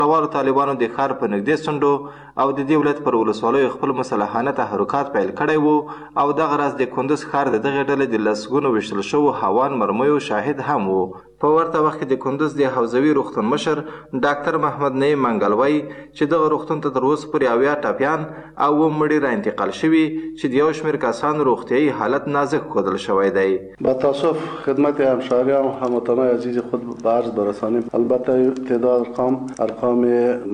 وسلوالو طالبانو د ښار په نږدې څنډو او د دې ولایت پر ولسوالیو خپل مسلحانه تحرکات پیل کړی وو او دغه راز د کندز ښار د دغې ډلې د لسګونو ویشتل شوو هوان مرمیو شاهد هم وو. په ورته وخت کې د کندز د حوزوي روغتون مشر ډاکټر محمد نعیم منګل وایي چې دغه روغتون ته تر اوسه پورې 80 ټپیان او 7 مړي را انتقال شوي چې د یو شمېر کسانو روغتیایي حالت نازک ښودل شوی دی. با تاسف خدمت همشهریان و هموطنان عزیز خود به عرض برسانیم. البته تعداد ارقام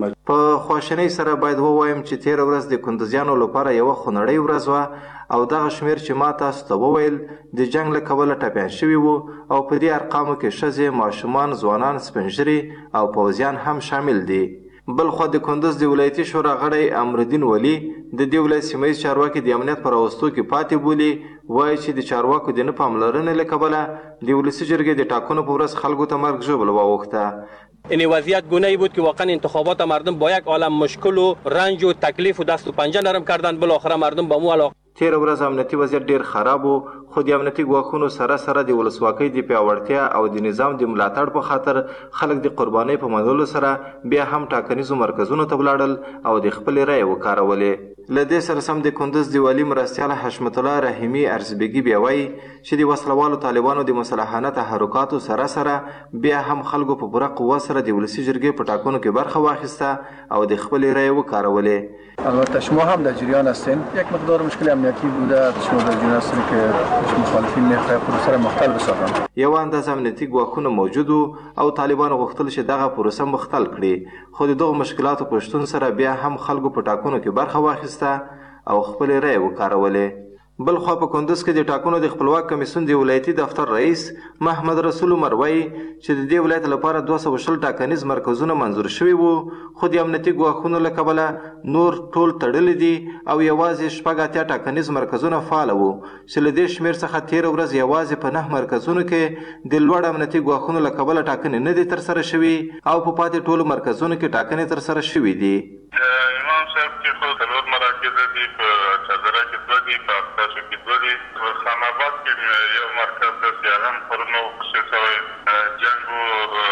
په خواشینۍ سره باید ووایم چې تېره ورځ د کندزیانو لپاره یوه خونړۍ ورځ وه او دغه شمېر چې ما تاسو ته وویل د جنګ له کبله ټپیان شوي وو او په دې ارقامو کې ښځې، ماشومان، ځوانان، سپین ږیري او پوځیان هم شامل دي. بلخوا د کندز د ولایتي شورا غړی امرالدین ولی د دې ولایت سیمه ییز چارواکي د امنیت په راوستو کې پاتې بولي. وایي چې د چارواکو د نه پاملرنې له کبله د ولسي جرګې د ټاکنو په ورځ خلکو ته مرګ ژوبل واوښته. این وضعیت گونه‌ای بود که واقعا انتخابات مردم با یک عالم مشکل و رنج و تکلیف و دست و پنجه نرم کردن. بالاخره مردم با مو علاقه. تېره ورځ امنیتي وضعیت ډېر خراب و خو د امنیتي ګواښونو سره سره د ولسواکۍ د پیاوړتیا او د نظام د ملاتړ په خاطر خلک د قربانۍ په منلو سره بیا هم ټاکنیزو مرکزونو ته ولاړل او د خپلې رایې وکارولې. له دې سره سم د کندز د والي مرستیال حشمت الله رحیمي ارزبیګي بیا وایي چې د وسلوالو طالبانو د مسلحانه تحرکاتو سره سره بیا هم خلکو په پوره قوه سره د ولسي جرګې په ټاکنو کې برخه واخیسته او د خپلې رایې وکارولې. البته شما هم در جریان هستین. یک مقدار مشکل امنیتی بوده، شما در جریان هستین که مخالفین میخواه پروسه را مختل بسازن. یو اندازه امنیتي ګواښونه موجود او طالبانو غوښتل چې دغه پروسه مختل کړي خو د دغو مشکلاتو په شتون سره بیا هم خلکو په ټاکنو کې برخه واخیسته او خپلې رایې وکارولې. بلخوا په کندز کې د ټاکنو د خپلواک کمیسیون د ولایتي دفتر رئیس محمد رسول عمر وایي چې د دې ولایت لپاره 220 ټاکنیز مرکزونه منظور شوي وو خو د امنیتي ګواښونو له کبله نور ټول تړلي دي او یوازې 80 ټاکنیز مرکزونه فعال وو چې له دې شمېر څخه تېره ورځ یوازې په 9 مرکزونو کې د لوړ امنیتي ګواښونو له کبله ټاکنې نه دي ترسره شوي او په پاتې ټولو مرکزونو کې ټاکنې ترسره شوي دي. امام صاحب کې خو څلور مراکز دي، په چادره کې 2 دي، په اقتاشو کې 2 دي، په خان آباد کې یو مرکز دی چې هغه هم پرونه وخوشې شوی جنګ و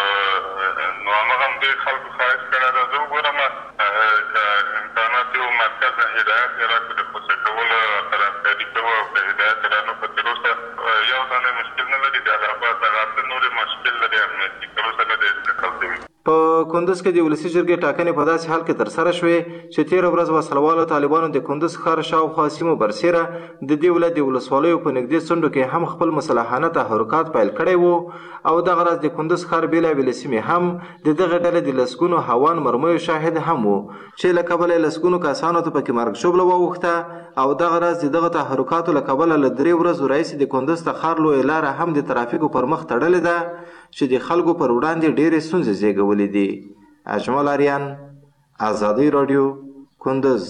نو هماغه هم ډېر خلکو خواهش کړی ده. زه وګورم که امکانات یو مرکز نه هدایت یې راکړو د خوشې کولو طرفداري کوو او که هدایت یې رانه په تر اوسه یو دانه مشکل نه لري. د الهاباد دغه اته نورې مشکل لري امنیتي تر اوسه نه دی استقال شوي. په کندز کې د ولسي جرګې ټاکنې په داسې حال کې ترسره شوې چې تېره ورځ وسلوالو طالبانو د کندز ښار شاوخوا سیمو برسېره د دې ولایت د ولسوالیو په نږدې څنډو کې هم خپل مسلحانه تحرکات پیل کړی وو او دغه راز د کندز ښار بېلابېلې سیمې هم د دغې ډلې د لسګونو هوان مرمیو شاهد هم وو چې له کبله یې لسګونو کسانو ته پکې مرګ ژوبله واوښته او دغه راز د دغه تحرکاتو له کبله له 3 ورځو راهیسې د کندز تخار لویه لاره هم د ترافیکو پر مخ تړلې ده چې د خلکو پر وړاندې ډېرې ستونزې زېږولې دي. اجمل آریان، آزادی رادیو، کندز.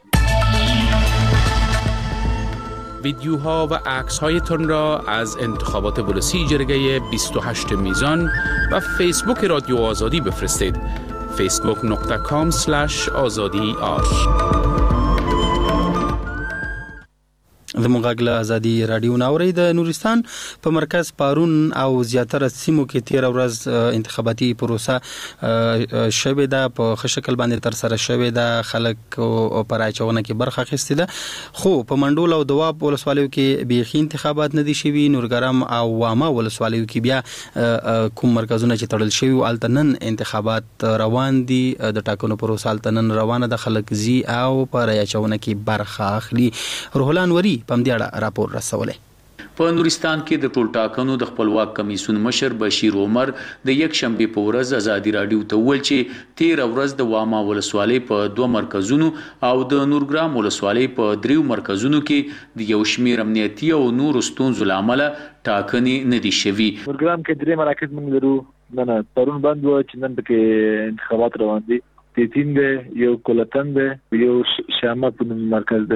ویدیوها و عکس‌هایتان را از انتخابات ولسی جرگه 28 میزان و فیسبوک رادیو آزادی بفرستید. facebook.com/azadiar. زموږ غږ له ازادي رادیو ناوري د نورستان په مرکز پارون او زیاتره سیمو کې 13 ورځ انتخاباتي پروسه شوه ده په ښه شکل باندې تر سره شوه ده. خلک په راچونه کې برخه اخیستې ده خو په منډول او دواب ولسوالیو کې بیخي انتخابات نه دي شوي. نورګرام او وامه ولسوالیو کې بیا کوم مرکزونه چې تړل شوي او التنن انتخابات روان دي. د ټاکنو پروسه التنن روانه ده، خلک زی او په راچونه کې برخه اخلي. روحلان وری پم دی راپور رسولې. په نورستان کې د ټول ټاکنو د خپلواک کمیسیون مشر بشیر عمر د یک شنبه په ورځ ازادي رادیو ته ویل چې 13 ورځ د واما ولسوالۍ په 2 مرکزونو او د نورګرام ولسوالۍ په 3 مرکزونو کې د یو شمېر امنیتي او نور ستونزو لامل ټاکنې نه دي شوي. نورګرام کې 3 مراکز موږ لرو. نه پرون باندې چې نن پکې انتخابات روان دي. 3 دی، یو کولتن دی، یو شامه په مرکز دی.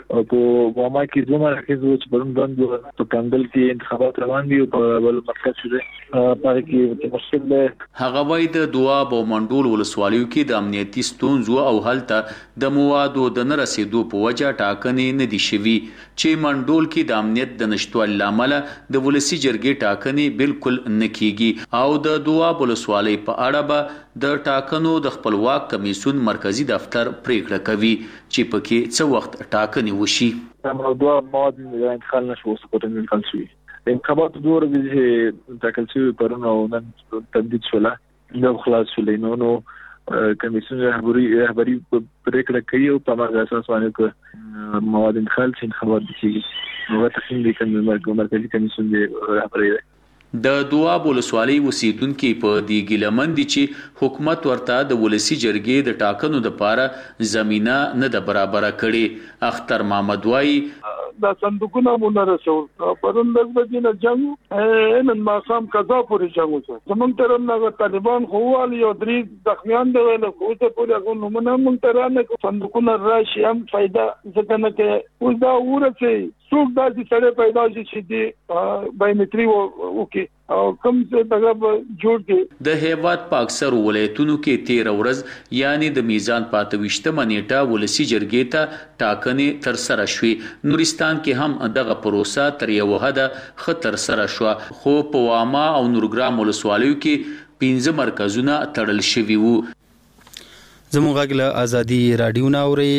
او په واما کې دوه مرکز چې پرون بند و په کندل کې انتخابات روان دي او په بل مرکز شوه په کې مشکل ده. هغه وایي د دواب او منډول ولسوالیو کې د امنیتي ستونزو او هلته د موادو د نه رسیدو په وجه ټاکنې نه دي شوي چې منډول کې د امنیت د نشټوالي لامل د ولسی جرګې ټاکنې بالکل نه کیږي او د دواب ولسوالۍ په اړه به د ټاکنو د خپلواک کمیسیون مرکزی دفتر پریکړه کوي چې پکې څه وخت ټاکنې وشي. موضوع مواد انتقال نشو سپورټ انتقال شوی انتخابات دوه ورځې ټاکل شوی پرون او نن تمدید شوله نو خلاص شولې نو کمیسیون رهبری پریکړه کوي او په هغه اساس باندې مواد انتقال شي انتخابات کیږي نو تصمیم دی کوي مرکزی کمیسیون دی رهبری د دواب ولسوالۍ اوسیدونکو په دې ګیلمن دي چې حکومت ورته د ولسی جرګې د ټاکنو لپاره زمينه نه ده برابر کړي. اختر محمد وایي دا صندوقونه مونږ رسول پرون د بدینه جنگ نن ماقام قضا پورې جنگ وشو زمونږ ترم نه طالبان خوال یو درې زخمیان دی له کوته پورې غو نمونه مونږ ترانه صندوقونه راشي هم فائدہ ځکه نه کې اوس دا ورته څوک دا چې سره پیدا شي چې بایومټری وکي او کوم څه دغه جوړ دي. د هیواد په اکثر ولایتونو کې 13 ورځ یعنی د میزان 25 نیټه ولسی جرګې ته ټاکنې تر سره شوې. نورستان کې هم دغه پروسه تر یو حد خطر سره شو خو په واما او نورګرام ولسوالیو کې 15 مرکزونه تړل شوي وو. زموږ غږ له ازادي رادیو ناوري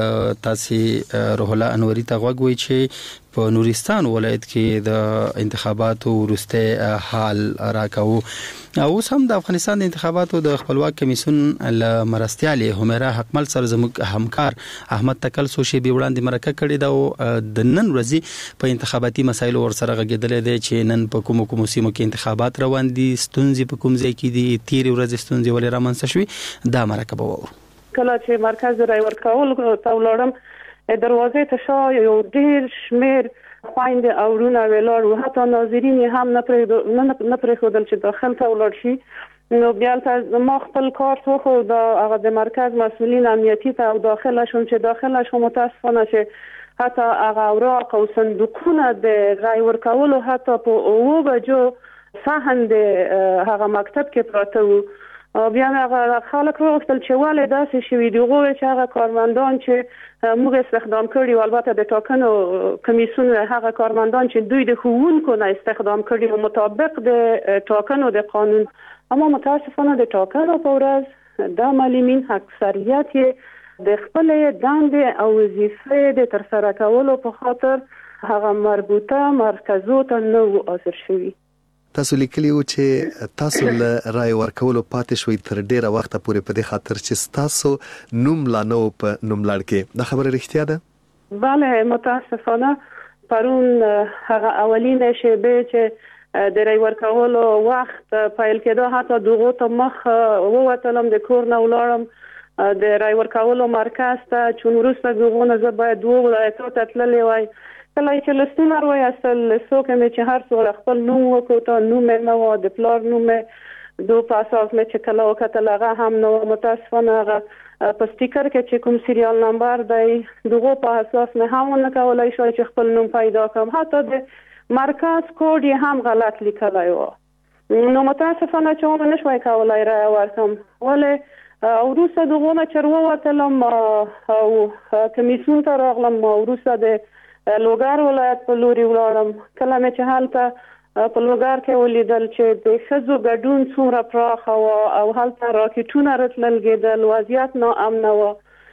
تاسو روح الله انوري ته غوږ وی چې په نورستان ولایت کې د انتخاباتو ورسته حال راکاو او سم د افغانستان د انتخاباتو د خپلواک کمیسیون له مرستيالي همرا حکمل سره زموږ همکار احمد تکل سوشي به وړاندې مرکه کړې دا د نن ورځې په انتخاباتي مسایلو ور سره غږیدل دي چې نن په کوم سیمو کې انتخابات روان دي ستونزې په کوم ځای کې دي 13 ورځې ستونزې ولې رامنځته شوې دا مرکه به وو. کله چې مرکز رای ورکول ته ولاړم دروازې ته شا یو ډیر شمیر خويند او ورونه ویلار او حتی ناظرین هم نه پرې خودل چې داخل ته ولاړ شي نو بیا ته ما خپل کار خو دا هغه د مرکز مسؤلین امنیتي ته او داخله شوم چې داخله شوم متاسفانه چې حتی هغه اوراق او صندوقونه د رای ورکول حتی په او بجو صحن د هغه مکتب کې پراته وو. بیا هغه خلک وروستل چې والي داسې شوی دی غوړي چې هغه کارمندان چې موږ استخدام کړي او البته د ټاکنو کمیسیون هغه کارمندان چې دوی د ښوونکو نه استخدام کړي مطابق د ټاکنو د قانون اما متاسفانه د ټاکنو په ورځ د معلمین اکثریت د خپل دندې او وظیفې د ترسره کولو په خاطر هغه مربوطه مرکزو ته نو اثر شوی. تاسو لیکلی و چې تاسو له رای ورکولو پاتې شوي تر ډیره وخت پورې په دې خاطر چې تاسو نوم لا نو په نوملړ کې دا خبره رښتیا ده؟ بله متاسفانه پرون هغه اولینه شیبه چې د رای ورکولو وخت پیل کېده حتی دغه ته مخ ووتلم د کور نه ولاړم د رای ورکولو مرکز ته چون وروسته دغه نه زه باید دوه ولایتو ته تللی وای کله چې لستون وروي اصل څوک مې چې هر څو خپل نوم وکړو ته نوم نه و د پلار نوم دو پاساس مې چې کله وکړل هغه هم نو متاسفانه هغه په سټیکر کې چې کوم سریال نمبر دی دغه په اساس نه هم نه کولای شو چې خپل نوم پیدا کوم حتی د مرکز کوډ هم غلط لیکلای و نو متاسفانه چې موږ نشوي کولای را ورکم ولې وروسته دغه نه چروا وتلم او کمیسیون ته راغلم وروسته د لوګار ولایت په لوري ولاړم کله مې چې حالته په لوګار کې ولیدل چې د خزو ګډون څومره پراخه او حالته راکټونه راتلل وضعیت ناامن و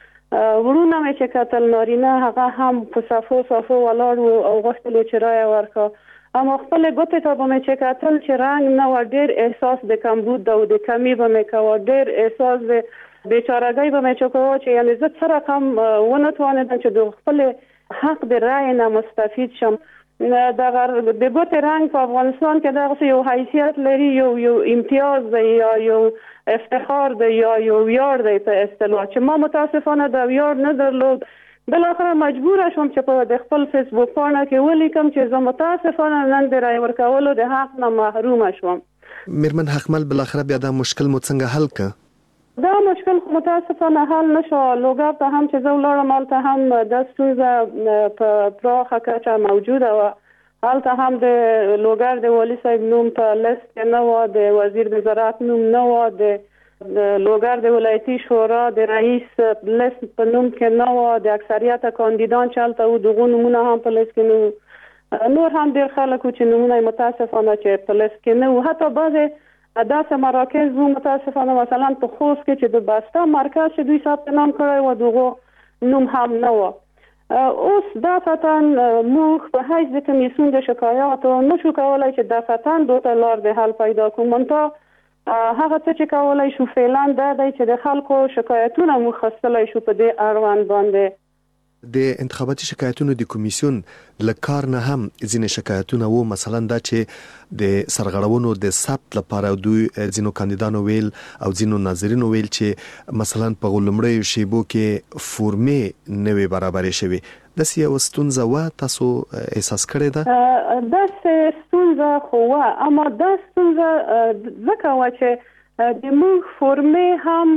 ورونه مې چې کتل نارینه هغه هم په صفو ولاړ او غوښتل چې رای ورکړه اما خپل ګوتې ته به مې چې کتل چې رنګ نه و ډېر احساس د کمبود او د کمی به مې کوه ډېر احساس د بیچارهګۍ به مې چې کوه چې یعنې زه څه رقم ونه توانېدم چې د خپل حق د رای نه مستفید شم دغه د ګوتې رنګ په افغانستان کې دغه یو حیثیت لري یو امتیاز دی یا یو افتخار دی یا یو ویاړ دی په اصطلاح چې ما متاسفانه دا ویاړ نه درلود بالاخره مجبور شوم چې په د خپل فیسبوک پاڼه کې ولیکم چې زه متاسفانه نن د رای ورکولو د حق نه محروم شوم. میرمن حکمل بالاخره بیا دا مشکل مو څنګه حل کړ؟ دا مشکل خو متاسفانه حل نشو. لوګر ته هم چې زه ولاړم هلته هم دا ستونزه په پراخه کچه موجوده وه. هلته هم د لوګر د والي صاحب نوم په لیست کې نه و، د وزیر د زراعت نوم نه و، د لوګر د ولایتي شورا د رئیس لیست په نوم کې نه و، د اکثریت کاندیدان چې هلته وو دغو نومونه هم په لیست کې نه وو. نور هم ډېر خلک وو چې نومونه متاسفانه چې په لیست کې نه وو. حتی بعضې داسې مراکز وو متاسفانه مثلا په خوست کې چې د بسته مرکز چې دوی ثبت نام کړی و دغو نوم هم نه و. اوس دفعتا موږ په حیث د کمیسیون د شکایاتو نشو کولی چې دفعتا دوته لار د حل پیدا کړو. منتها هغه څه چې کولی شو فعلا دا دی چې د خلکو شکایتونه موږ خستلی شو په دې اړوند باندې. د انتخاباتي شکایتونو د کمیسیون لکار نه هم ځینې شکایتونه وو، مثلا دا چې د سرغړونو د ثبت لپاره دوی ځینو کاندیدانو ویل او ځینو ناظرینو ویل چې مثلا په لومړیو شیبو کې فورمې نه وي برابرې شوي. داسې یوه ستونزه وه، تاسو احساس کړې ده؟ داسې ستونزه خو وه، اما دا ستونزه ځکه وه چې د موږ فورمې هم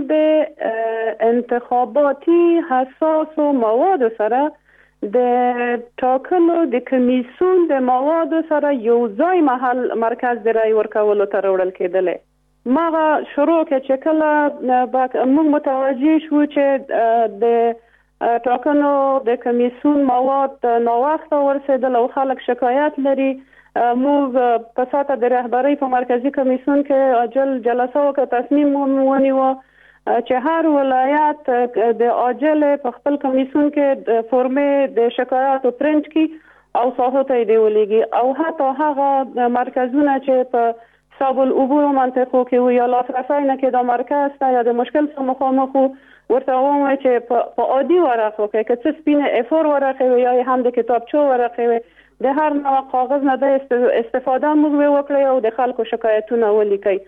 د انتخاباتي حساسو موادو سره د ټاکلو د کمیسیون د موادو سره یو ځای مرکز د رای ورکولو ته راوړل کېدلی. مغه شروع کې چې کله موږ متوجه شو چې د ټاکنو د کمیسیون مواد ناوخته ورسېدل او خلک شکایت لري، موږ په ساته د رهبرۍ په مرکزی کمیسیون کې عاجل جلسه وکړه، تصمیم ونیوه چې هر ولایت د عاجل په خپل کمیسیون کې د فورمې د شکایاتو پرنټ کړي او ساحو ته یې ولېږي، او حتی هغه مرکزونه چې په صاب العبور منطقو کې وي یا لاسرسی نه کې دا مرکز ته یا د مشکل سره مخامخ ورته ووایي چې په عادي ورقو کې که څه سپینه A4 ورقې وي یا هم د کتابچو ورقې وي د هر نوع کاغذ نه د استفاده موږ وکړو او د خلکو شکایتونه ولیکي.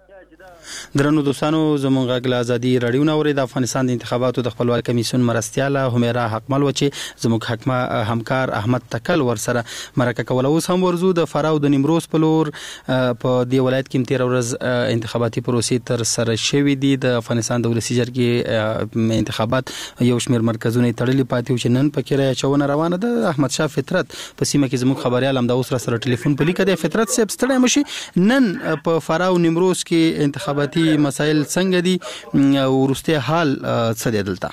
درنو دوستانو، زموږ غږ له ازادي رادیو نه اوري. د افغانستان د انتخاباتو د خپلواک کمیسیون مرستیاله همیرا حکمل و چې زموږ همکار احمد تکل ورسره مرکه کوله. اوس هم ورزو د فراه د نیمروز په لور په دې ولایت کې 13 ورځ انتخاباتي پروسې تر سره شوې دي. د افغانستان د ولسي جرګې انتخابات یو شمېر مرکزونه تړلي پاتې چې نن پکې رای اچونه روانه ده. احمد شاه فطرت په سیمه کې زموږ خبريال هم د اوس سره ټلیفون په لیکه دی. فطرت صاحب ستړی مشي، نن په فراه او نیمروز کې انتخاباتي مسائل څنګه دي او وروسته حال څه دی دلته؟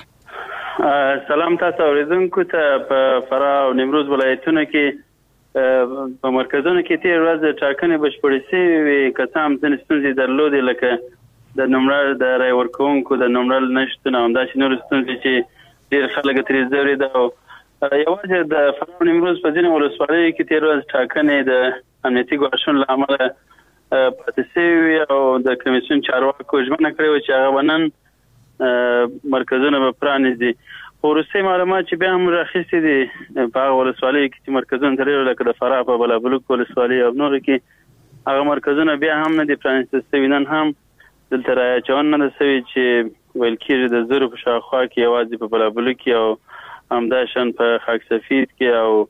سلام تاسو اوریدونکو ته. په فراه او نیمروز ولایتونو کې په مرکزونو کې 13 ورځې ټاکنې بشپړې شوې، که څه هم ځینې ستونزې درلودې لکه د نوملړ د رای ورکوونکو د نوملړ نشتون او همداسې نورې ستونزې چې ډېر خلک ترې ځورېده. یوازې د فراه او نیمروز په ځینې ولسوالیو کې 13 ورځې ټاکنې د امنیتي ګواښونو له امله پاتې شوي او د کمیسیون چارواکو ژمنه کړې وه چې هغه به نن مرکزونه به پرانیزي. خو وروستي معلومات چې بیا هم راخیستي دي په هغه ولسوالیو کې چې مرکزونه تړلي لکه د فراه په بلابلوک ولسوالۍ او نورو کې هغه مرکزونه بیا هم نه دي پرانیستل شوي. نن هم دلته رای اچونه نه ده شوې چې ویل کېږي د زرو په شاوخوا کې یوازې په بلابلوک کې او همداشان په خاک سفید کې او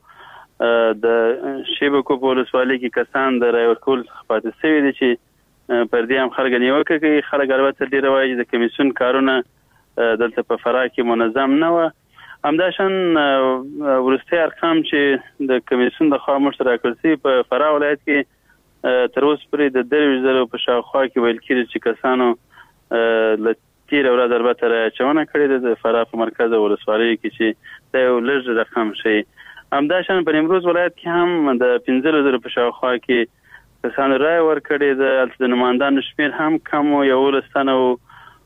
د شیبکو په ولسوالۍ کې کسان د رای ورکولو څخه پاتې شوي دي چې پر دې هم خلک نیوکه کوي. خلک البته ډېره وایي چې د کمیسیون کارونه دلته په فراه کې منظم نه وه. همداشان وروستي ارقام چې د کمیسیون د خوا موږ ته راکړل شوي په فراه ولایت کې تر اوسه پورې د 23,000 په شاوخوا کې ویل کېږي چې کسانو له 13 ورځې البته رای اچونه کړې ده د فراه په مرکز ولسوالیو کې چې دا یو لږ رقم ښیي. همداشان په نیمروز ولایت کې هم د 15,000 په شاوخوا کې کسانو رای ورکړې ده. هلته د نمایندانو شمېر هم کم و، 11 تنه و،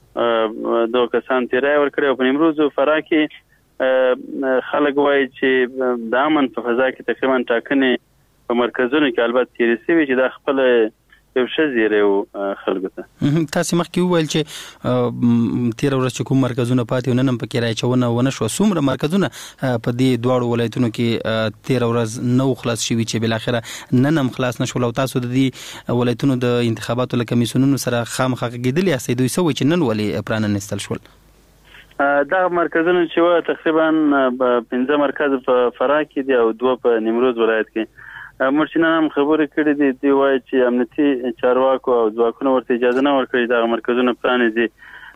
2 کسان ترې رای ورکړې. او په نیمروز او فراه کې خلک وایي چې د امن په فضا کې تقریبا ټاکنې په مرکزونو کې البته تېرې شوي چې دا خپله یو ښه زیری و خلکو ته. تاسې مخکې وویل چې 13 ورځ چې کوم مرکزونه پاتې و نن هم پکې رای اچونه ونه شوه. څومره مرکزونه په دې دواړو ولایتونو کې 13 ورځ نه خلاص شوي چې بالاخره نن هم خلاص نه شول؟ او تاسو د دې ولایتونو د انتخاباتو له کمیسیونونو سره خامخا غږېدلي یاستئ، دوی څه وایي چې نن ولې پراننستل شول؟ دغه مرکزونه چې وه تقریبا 15 مرکز په فراه کې دي او 2 په نیمروز ولایت کې. موږ چې نن هم خبرې کړې دي، دوی وایي چې امنیتي چارواکو او ځواکونو ورته اجازه نه ورکړي دغه مرکزونه پرانیزي.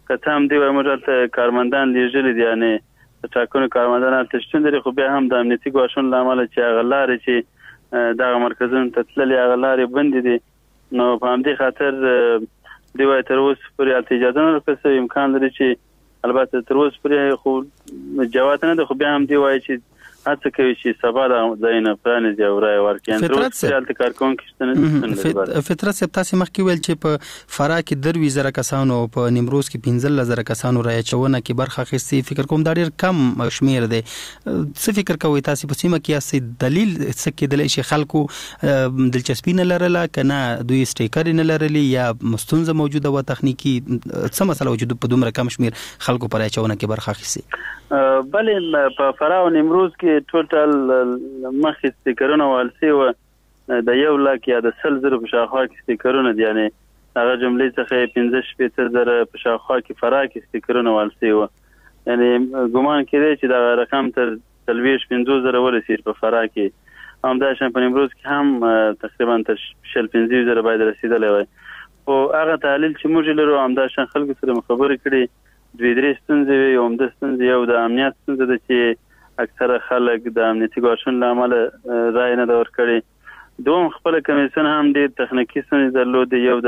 که هم دی موږ ته کارمندان لیږلي دي، یعنې ټاکنو کارمندان هلته شتون لري، خو بیا هم د امنیتي ګواښونو له امله چې هغه لارې چې دغه مرکزونو ته تللې هغه لارې بندې دي. نو په همدې خاطر دی وایي تر اوسه پورې هلته اجازه نه ورکړل شوې. امکان لري چې البته تر اوسه پورې خو جواب نه ده، خو بیا هم دی وایي چې هڅه کوي چې سبا د ځایونه پرانیزي او رایه ورکړي. تر اوسه پورې هلته کارکوونکي شته نه. فطرت صاحب تاسې مخکې ویل چې په فراه کې 23,000 کسانو او په نیمروز کې 15,000 کسانو رایه اچونه کې برخه اخیستې. فکر کوم دا ډېر کم شمیر دی. څه فکر کوئ تاسې په سیمه کې یاستئ؟ دلیل څه کېدلی شي؟ خلکو دلچسپي نه لرله که نه دوی سټیکر نه لرلي یا ستونزه موجوده وه تخنیکي؟ څه مسله وه چې په دومره کم شمیر خلکو په رایه اچونه کې برخه اخیستې؟ بلې په فراه او نیمروز کې ټوټل مخکې سټیکرونه وهل شوي وه د 100,000 یا د 100,000 په شاوخوا کې سټیکرونه دي، یعنې هغه جملې څخه یې 15,000 په شاوخوا کې فراه کې سټیکرونه وهل شوي وه. یعنې ګمان کېدی چې دغه رقم تر 40,000-50,000 ورسېږي په فراه کې. همداشان په نیمروز کې هم تقریبا تر 50,000 باید رسېدلی وای. خو هغه تحلیل چې موږ لرو همداشان خلکو سره خبرې کړي، 2-3 ستونزې وي. یو همده ستونزې یو د امنیت ستونزه ده چې اکثره خلک د امنیتي ګواښونو له امله رایه نه ده ورکړې. دوم خپله کمیسیون هم ډېر تخنیکي ستونزې درلودې. یو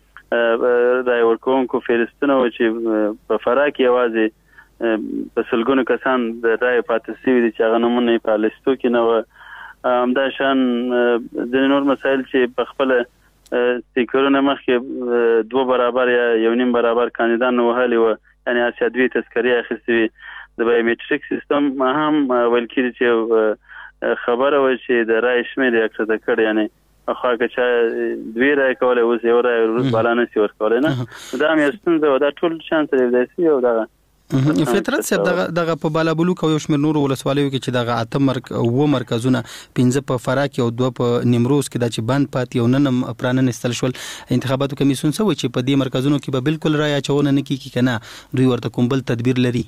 د رایه ورکوونکو فهرستونه وو چې په فراه کې یوازې په سلګونو کسان د رایې پاتې شوي دي چې هغه نومونه یې په لیستو کې نه وه. همداشان ځینې نور مسایل چې په خپله سټیکرونه مخکې 2 برابر یا 1.5 برابر کاندیدان وهلي وه، یعنې هسې 2 تذکرې اخیستې وي. د بایومیټریک سیستم هم ویل کېږي چې خبره وه چې د رایې شمېر یې اکثره کړی، یعنې خوا که چا 2 رایې کولی اوس 1 رایې وروسته بالا نه شي ورکولی نه. دا هم یو ستونزه وه. دا ټول شیان سره یوځای شوي او دغه فطرت صاحب دغه په بالابلوک او یو شمېر نورو ولسوالیو کې چې دغه 8 مرکزونه 5 په فراه کې او 2 په نیمروز کې دا چې بند پاتې او نن هم پرانستل شول، انتخاباتو کمیسیون څه وایي چې په دې مرکزونو کې به بالکل رایه اچونه نه کېږي که نه دوی ورته کوم بل تدبیر لري؟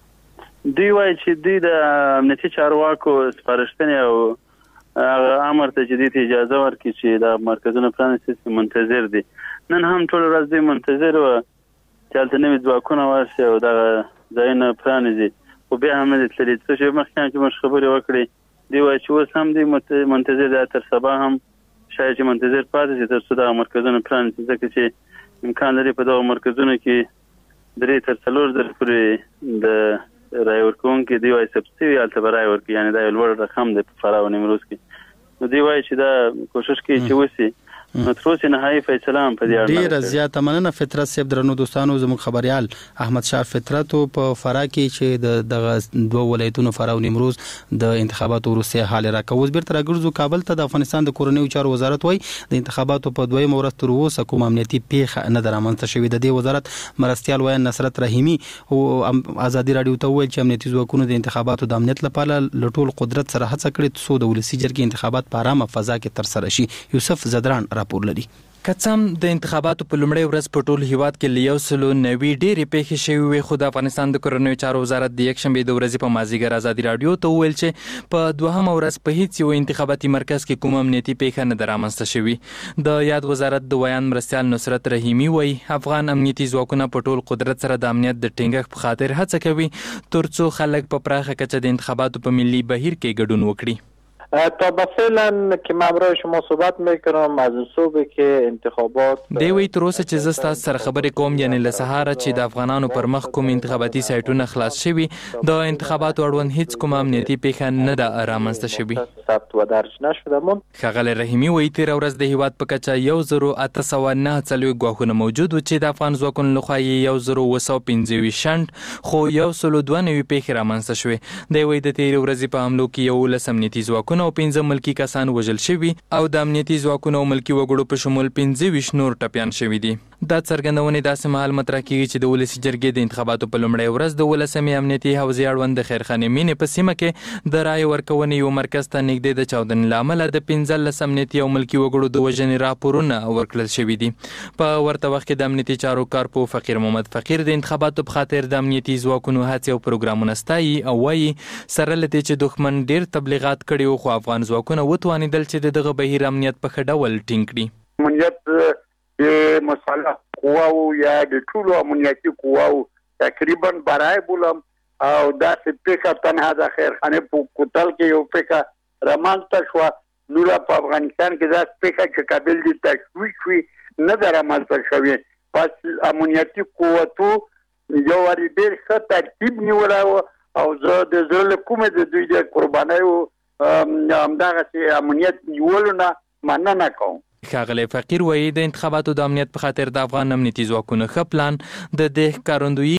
دوی وایي چې دوی د امنیتي چارواکو سپارښتنې او هغه امر ته چې دوی ته اجازه ورکړي چې د مرکزونه پرانیستل منتظر دي. نن هم ټوله ورځ دوی منتظر وه چې هلته نوي ځواکونه ورشي او دغه ځایونه پرانیزي، خو بیا هم نه دي تللي. څه شی مخکې چې موږ خبرې وکړې دوی وایي چې اوس هم دوی منتظر دي، تر سبا هم شاید چې منتظر پاتې شي تر څو دغه مرکزونه پرانیزي، ځکه چې امکان لري په دغه مرکزونو کې 3 تر 4 ځله پورې د رایه ورکوونکي دوی وایي ثبت شوي هلته به رایه ورکړي، یعنې دا یو لوړ رقم دی په فراه او نیمروز کې. نو دوی وایي چې دا کوشش کوي چې وشي. نو تر اوسه نهایي فیصله هم په دې اړه ډېره زیاته مننه فطرت صاحب. درنو دوستانو، زموږ خبریال احمد شاه فطرت په فراه کې چې دغه 2 ولایتونو فراه او نیمروز د انتخاباتو وروسته حال راکوي. اوس بیرته راګرځو کابل ته. د افغانستان د کورنیو چارو وزارت وایي د انتخاباتو په 2 ورځ تر اوسه کوم امنیتي پیښه نه ده رامنځته شوې. د دې وزارت مرستیال وایي نصرت رحیمي او ازادي راډیو ته وویل چې امنیتي ځواکونو د انتخاباتو د امنیت لپاره له ټول قدرت سره هڅه کړې څو د ولسي جرګې انتخابات په ارامه فضا کې ترسره شي. یوسف زدران راپور لري. کڅم د انتخاباتو په لومړۍ ورځ په ټول هیواد کې له 190 ډېرې پیښې شوې وې، خو د افغانستان د کورنیو چارو وزارت د یکشنبې د ورځې په مازدیګر ازادي راډیو ته وویل چې په 2مه ورځ په هیڅ یو انتخاباتي مرکز کې کوم امنیتي پیښه نه ده رامنځته شوې. د یاد وزارت د ویان مرستیال نصرت رحیمي وایي افغان امنیتي ځواکونه په ټول قدرت سره د امنیت د ټینګښت په خاطر هڅه کوي ترڅو خلک په پراخه کچه د انتخاباتو په ملي بهیر کې ګډون وکړي. تا به فعلا که من برای شما صحبت میکنم از صبح که انتخابات دی وی تر اوسه چې زه ستاسو سره خبرې کوم، یعنی له سهاره چې د افغانانو پر مخ کوم انتخاباتي سایټونه خلاص شوي، د انتخاباتو اړوند هیڅ کوم امنیتي پیښه نه ده رامنځته شوې. ثبت و درج نشدهمون. ښاغلی رحیمي وایي تېره ورځ د هیواد په کچه 1849 ګواښونه موجود و چې د افغان ځواکونو لخوا یې 1925 شنډ خو 192 پیښې رامنځته شوې. دی وایي د تېرې ورځې په حملو کې 11 امنیتي ځواکونه او 15 ملکی کسان وژل شوي او د امنیتي ځواکونو او ملکی وګړو په شمول 25 نور ټپیان شوي دي. دا څرګندونې داسې مهال مطرح کیږي چې د ولسي جرګې د انتخاباتو په لومړۍ ورځ د 18مې امنیتي حوزې اړوند د خیرخانې مینې په سیمه کې د رایې ورکونې یو مرکز ته نږدې د چاودنې له امله د 15 امنیتي او ملکی وګړو د وژنې راپورونه ورکړل شوي دي. په ورته وخت کې د امنیتي چارو کارپو فقیر محمد فقیر د انتخاباتو په خاطر د امنیتي ځواکونو هڅې او پروګرامونه ستایي او وایي سره له دې چې دښمن ډېر تبلیغات کړي خو افغان ځواکونه وتوانېدل چې دغه بهیر امنیت په ښه ډول ټینګ کړي. امنیت د مسلح قواو یا د ټولو امنیتي قواو تقریبا برای بولم او دا سپیکا تنها د خیرخانه په کوتل کې یو پیکا رامنځته شو نو په افغانستان کې دا سپیکا چې قابل دي تشویش وي نه در رامنځته شوی پس امنیتي قوتو یو وری ډېر ښه ترتیب نیولی او زه د زړه له کومې د دوی د قربانیو همدغسې امنیت نیولو نه مننه کوم. ښاغلی فقیر وایي د انتخاباتو د امنیت په خاطر د افغان امنیتي ځواکونو ښه پلان د دې ښکارندویي